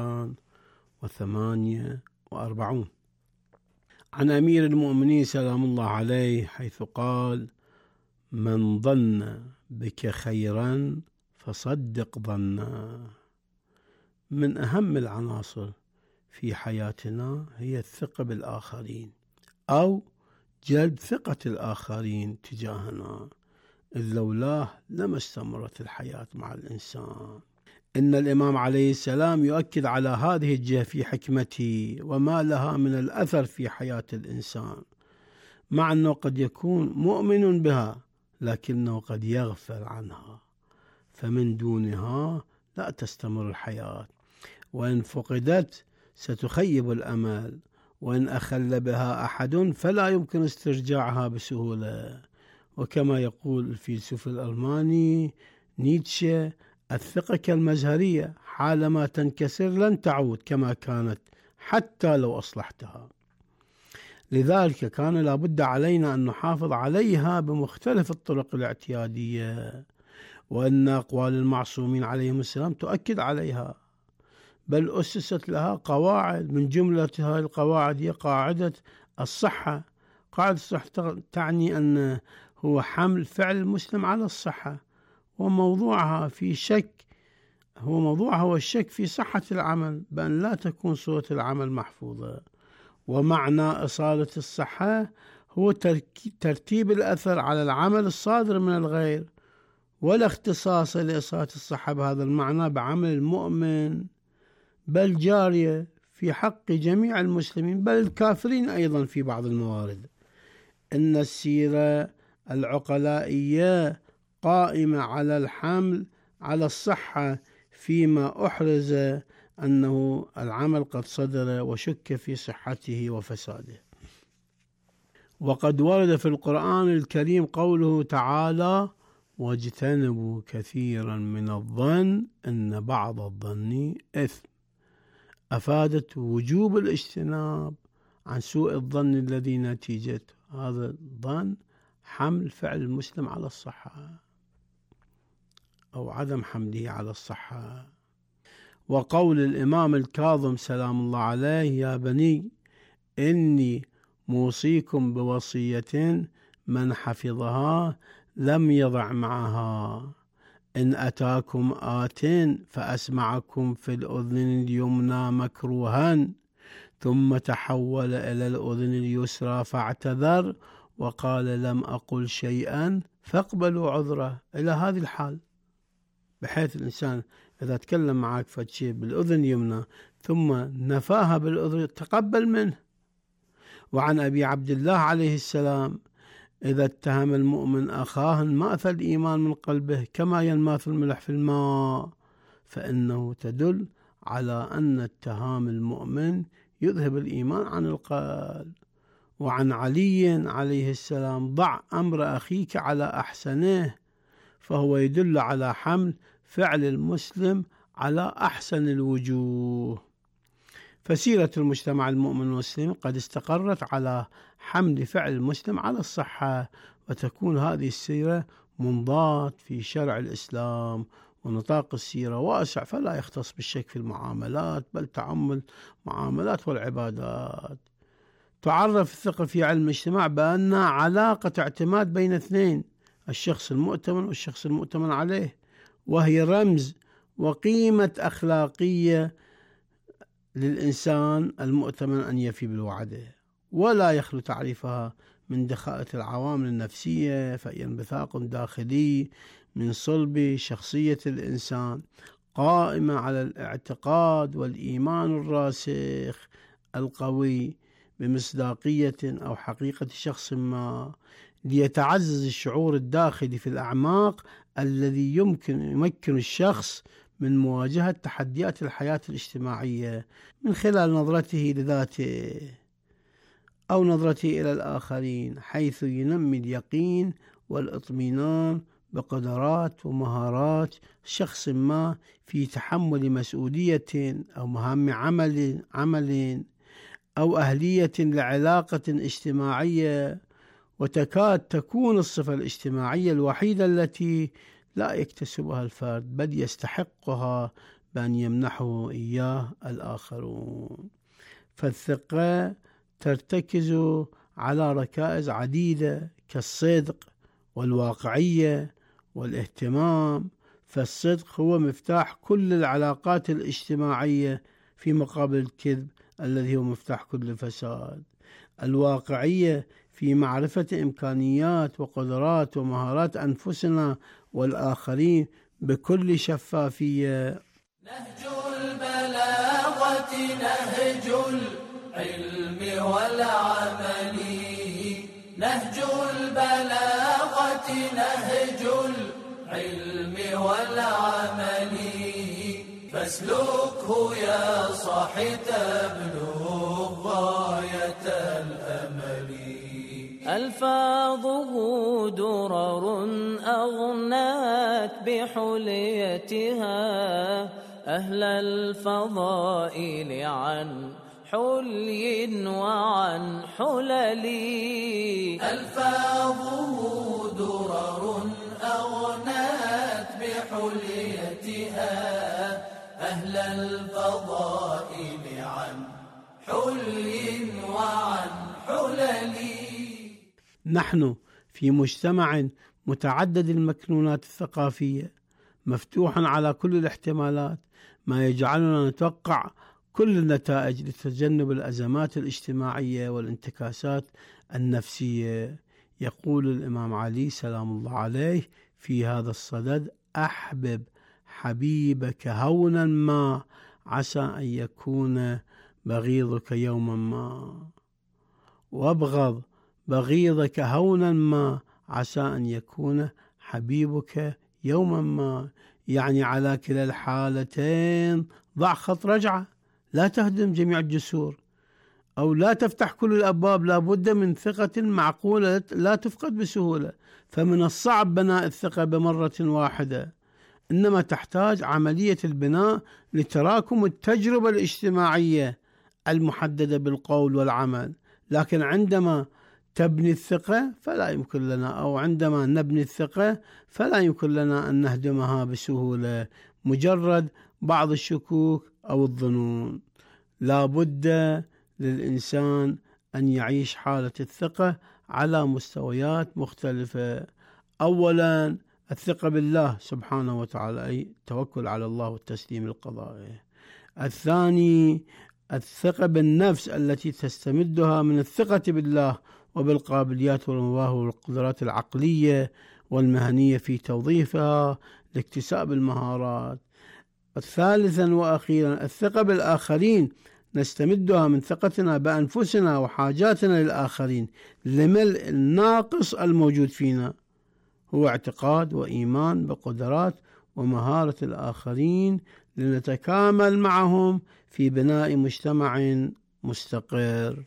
248 عن أمير المؤمنين سلام الله عليه حيث قال: من ظن بك خيرا فصدق ظنا. من أهم العناصر في حياتنا هي الثقة بالآخرين أو جلب ثقة الآخرين تجاهنا، إذ لولاه لما استمرت الحياة مع الإنسان. إن الإمام عليه السلام يؤكد على هذه الجهة في حكمته وما لها من الأثر في حياة الإنسان، مع أنه قد يكون مؤمن بها لكنه قد يغفل عنها، فمن دونها لا تستمر الحياة، وإن فقدت ستخيب الأمل، وإن أخل بها أحد فلا يمكن استرجاعها بسهولة. وكما يقول الفيلسوف الألماني نيتشه: الثقة كالمزهرية، حالما تنكسر لن تعود كما كانت حتى لو أصلحتها. لذلك كان لابد علينا أن نحافظ عليها بمختلف الطرق الاعتيادية، وأن أقوال المعصومين عليهم السلام تؤكد عليها، بل أسست لها قواعد. من جملة هذه القواعد هي قاعدة الصحة. قاعدة الصحة تعني أن هو حمل فعل المسلم على الصحة، وموضوعها في شك هو الشك في صحة العمل، بأن لا تكون صورة العمل محفوظة. ومعنى إصالة الصحة هو ترتيب الأثر على العمل الصادر من الغير، ولا اختصاص لإصالة الصحة بهذا المعنى بعمل المؤمن، بل جارية في حق جميع المسلمين، بل الكافرين أيضا في بعض الموارد. إن السيرة العقلائية قائمة على الحمل على الصحة، فيما أحرز أنه العمل قد صدر وشك في صحته وفساده. وقد ورد في القرآن الكريم قوله تعالى: واجتنبوا كثيرا من الظن إن بعض الظن إثم، أفادت وجوب الاجتناب عن سوء الظن الذي نتيجة هذا الظن حمل فعل المسلم على الصحة أو عدم حمله على الصحة. وقول الإمام الكاظم سلام الله عليه: يا بني إني موصيكم بوصية من حفظها لم يضع معها، إن أتاكم آت فأسمعكم في الأذن اليمنى مكروها ثم تحول إلى الأذن اليسرى فاعتذر وقال لم أقل شيئا فاقبلوا عذره، إلى هذه الحال، بحيث الإنسان إذا تكلم معك فشيء بالأذن اليمنى ثم نفاها بالأذن تقبل منه. وعن أبي عبد الله عليه السلام: إذا اتهم المؤمن أخاه انماث الإيمان من قلبه كما ينماث الملح في الماء، فإنه تدل على أن اتهام المؤمن يذهب الإيمان عن القلب. وعن علي عليه السلام: ضع أمر أخيك على أحسنه، فهو يدل على حمل فعل المسلم على أحسن الوجوه. فسيرة المجتمع المؤمن المسلم قد استقرت على حمل فعل المسلم على الصحة، وتكون هذه السيرة منضاة في شرع الإسلام، ونطاق السيرة واسع فلا يختص بالشك في المعاملات، بل تعم المعاملات والعبادات. تعرف الثقة في علم الاجتماع بأن علاقة اعتماد بين اثنين، الشخص المؤتمن والشخص المؤتمن عليه، وهي رمز وقيمة أخلاقية للإنسان المؤتمن أن يفي بالوعده، ولا يخلو تعريفها من دخائل العوامل النفسية، فهي انبثاق داخلي من صلب شخصية الإنسان قائمة على الاعتقاد والإيمان الراسخ القوي بمصداقية أو حقيقة شخص ما، ليتعزز الشعور الداخلي في الأعماق الذي يمكن الشخص من مواجهة تحديات الحياة الاجتماعية من خلال نظرته لذاته أو نظرته إلى الآخرين، حيث ينمي اليقين والاطمئنان بقدرات ومهارات شخص ما في تحمل مسؤولية أو مهام عمل أو أهلية لعلاقة اجتماعية، وتكاد تكون الصفة الاجتماعية الوحيدة التي لا يكتسبها الفرد، بل يستحقها بأن يمنحه إياه الآخرون. فالثقة ترتكز على ركائز عديدة كالصدق والواقعية والاهتمام، فالصدق هو مفتاح كل العلاقات الاجتماعية في مقابل الكذب الذي هو مفتاح كل فساد. الواقعية في معرفة إمكانيات وقدرات ومهارات أنفسنا والآخرين بكل شفافية. نهج البلاغة نهج العلم والعمل، نهج البلاغة نهج العلم والعمل، فاسلكه يا صاحي تبلغ غاية الأمل. ألفاظه درر أغنت بحليتها أهل الفضائل عن حلي وعن حللي. ألفاظه درر أغنات بحليتها أهل الفضائل عن حلي وعن حللي. نحن في مجتمع متعدد المكنونات الثقافية مفتوحا على كل الاحتمالات، ما يجعلنا نتوقع كل النتائج لتجنب الأزمات الاجتماعية والانتكاسات النفسية. يقول الإمام علي سلام الله عليه في هذا الصدد: أحبب حبيبك هونا ما عسى أن يكون بغيضك يوما ما، وابغض بغيضك هونا ما عسى أن يكون حبيبك يوما ما. يعني على كلا الحالتين ضع خط رجعة، لا تهدم جميع الجسور أو لا تفتح كل الأبواب، لا بد من ثقة معقولة لا تفقد بسهولة. فمن الصعب بناء الثقة بمرة واحدة، إنما تحتاج عملية البناء لتراكم التجربة الاجتماعية المحددة بالقول والعمل. لكن عندما تبني الثقة فلا يمكن لنا، أو عندما نبني الثقة فلا يمكن لنا أن نهدمها بسهولة مجرد بعض الشكوك أو الظنون. لا بد للإنسان أن يعيش حالة الثقة على مستويات مختلفة. أولا الثقة بالله سبحانه وتعالى، أي التوكل على الله والتسليم لقضائه. الثاني الثقة بالنفس التي تستمدها من الثقة بالله وبالقابليات والمواهب والقدرات العقلية والمهنية في توظيفها لاكتساب المهارات. ثالثا وأخيرا الثقة بالآخرين، نستمدها من ثقتنا بأنفسنا وحاجاتنا للآخرين لملء الناقص الموجود فينا، هو اعتقاد وإيمان بقدرات ومهارة الآخرين لنتكامل معهم في بناء مجتمع مستقر.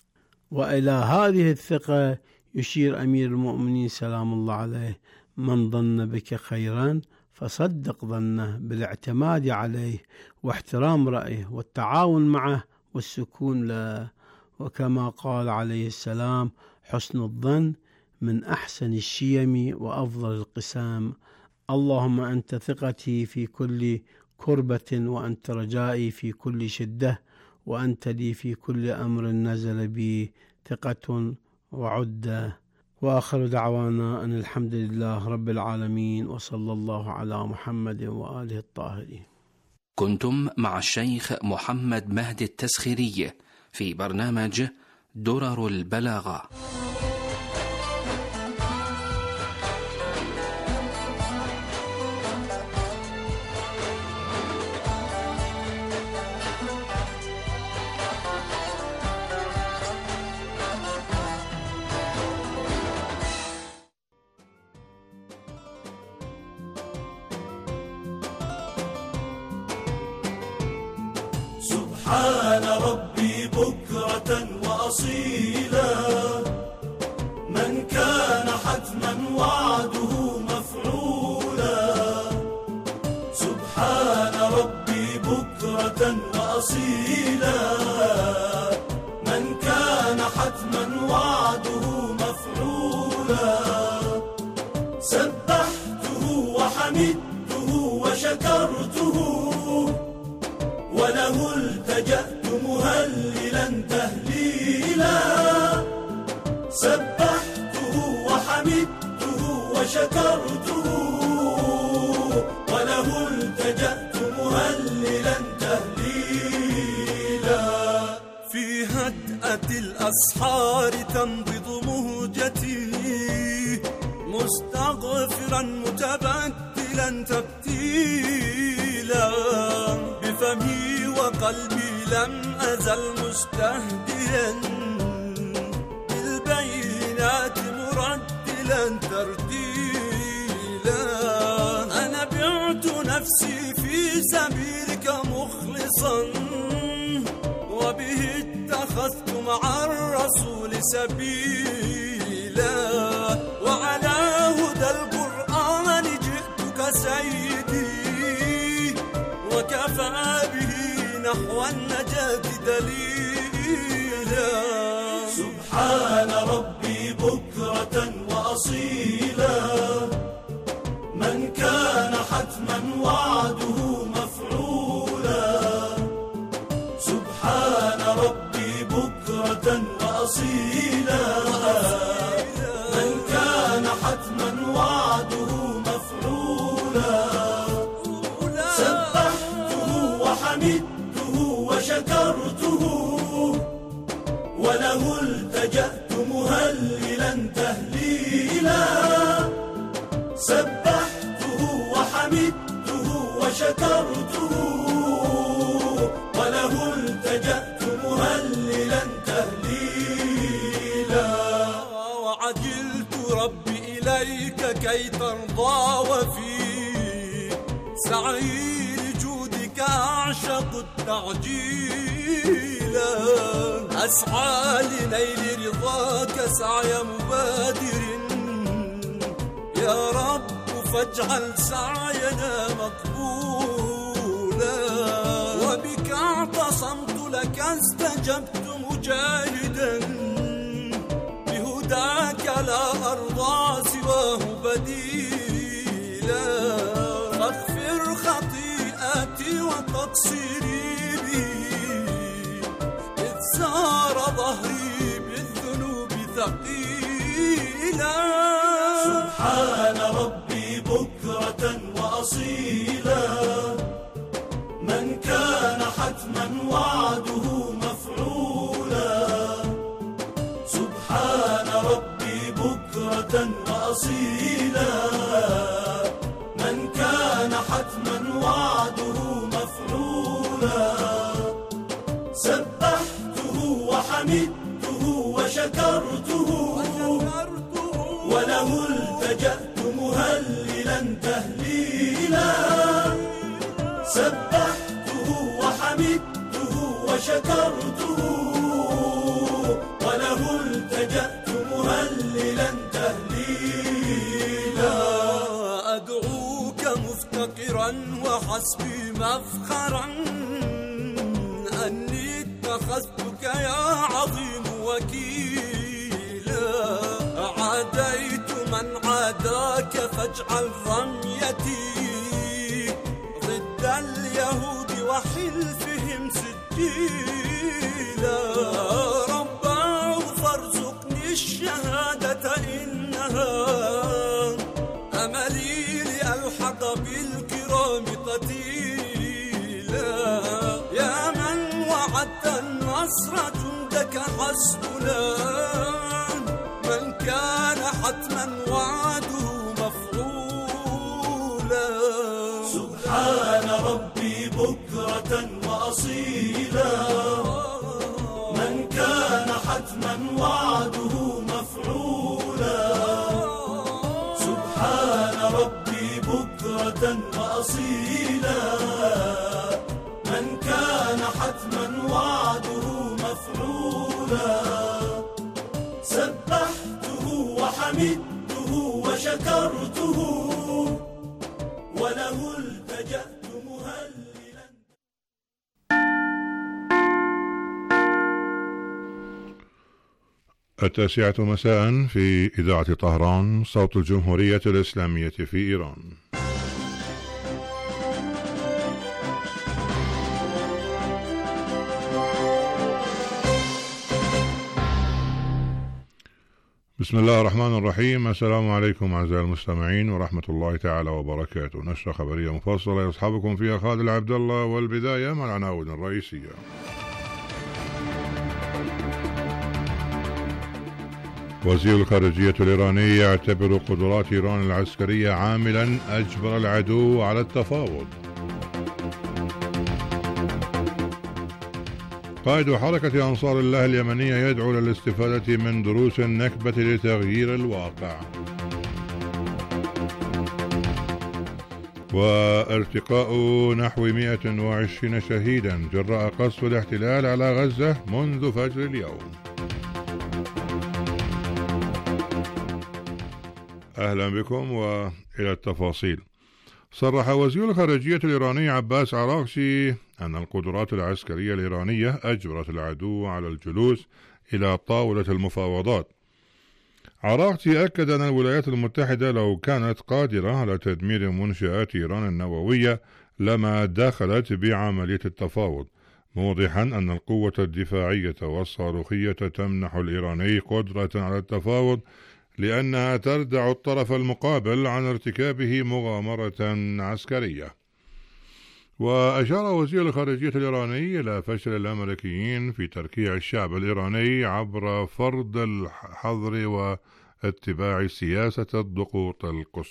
وإلى هذه الثقة يشير أمير المؤمنين سلام الله عليه: من ظن بك خيرا فصدق ظنه، بالاعتماد عليه واحترام رأيه والتعاون معه والسكون له. وكما قال عليه السلام: حسن الظن من أحسن الشيم وأفضل القسام. اللهم أنت ثقتي في كل كربة، وأنت رجائي في كل شدة، وأنت لي في كل أمر نزل بي ثقة وعدة. وآخر دعوانا أن الحمد لله رب العالمين، وصلى الله على محمد وآله الطاهرين. كنتم مع الشيخ محمد مهدي التسخيري في برنامج درر البلاغة. سبحان ربي بكرة وأصيلا، من كان حتما وعده مفعولا. سبحان ربي بكرة وأصيلا، من كان حتما وعده مفعولا. سبحته وحمدته وشكرته، وله التجأت مهللا تهليلا. سبحته وحمدته وشكرته، وله التجأت مهللا تهليلا. في هدأة الأسحار تنبض مهجتي، مستغفرا متبتلا تبتيلا. بفمي وقلبي لم أزل مستهديا، بالبينات مرتلا ترتيلا. أنا بعت نفسي في سبيلك مخلصا، وبه اتخذت مع الرسول سبيلا. وعلى هدى القرآن جئتك سيدي، وكفى به نحو النجاة دليلا. وأصيلا من كان حتما وعده مفعولا سبحان ربي بكرة وأصيلا من كان حتما وعده مفعولا سبحته وحمدته وشكرته وله التجأت مهللا تهليلا سبحته وحمدته وشكرته وله التجأت مهللا تهليلا وعجلت ربي إليك كي ترضى وفي سعي لجودك أعشق التعجيل أسعى لنيل رضاك سعي مبادر يا رب فاجعل سعينا مقبولا وبك اعتصمت لك استجبت مجاهدا بهداك لا أرضى سواه بديلا فاغفر خطيئتي وتقصيري بي إذ سار ظهري بالذنوب ثقيلا سبحان ربي بكرة وأصيلا من كان حتما وعده مفعولا سبحان ربي بكرة وأصيلا من كان حتما وعده مفعولا سبحته وحمدته وشكرته وله التجأت مهللا تهليلا سبحته وحمدته وشكرته وله التجأت مهللا تهليلا أدعوك مفتقرا وحسبي مفخرا أني اتخذتك يا عظيم وكيلا عاديت من عاداك فاجعل رميتي ضد اليهود وحلفهم سجيلا رباه فارزقني الشهادة إنها أملي لألحق بالكرام قتيلا يا من وعدت النصر جندك حسبنا من كان حتما وعده مفعولا سبحان ربي بكرة وأصيلا من كان حتما وعده مفعولا سبحان ربي بكرة وأصيلا من كان حتما وعده مفعولا سبحته وحمدته وشكرته وله التجأت مهللا. التاسعة مساء في إذاعة طهران صوت الجمهورية الإسلامية في إيران. بسم الله الرحمن الرحيم. السلام عليكم أعزائي المستمعين ورحمة الله تعالى وبركاته. نشرة خبرية مفصلة يصحبكم فيها خالد عبد الله، والبداية مع العناوين الرئيسية. وزير الخارجية الإيراني يعتبر قدرات إيران العسكرية عاملا أجبر العدو على التفاوض. قائد حركة أنصار الله اليمنية يدعو للاستفادة من دروس النكبة لتغيير الواقع. وارتقاء نحو 120 شهيدا جراء قصف الاحتلال على غزة منذ فجر اليوم. أهلا بكم وإلى التفاصيل. صرح وزير الخارجية الإيراني عباس عراقشي أن القدرات العسكرية الإيرانية أجبرت العدو على الجلوس إلى طاولة المفاوضات. عراقتي أكد أن الولايات المتحدة لو كانت قادرة على تدمير منشآت إيران النووية لما دخلت بعملية التفاوض، موضحا أن القوة الدفاعية والصاروخية تمنح الإيراني قدرة على التفاوض لأنها تردع الطرف المقابل عن ارتكابه مغامرة عسكرية. وأشار وزير الخارجية الإيراني إلى فشل الأمريكيين في تركيع الشعب الإيراني عبر فرض الحظر واتباع سياسة الضغوط القصوى.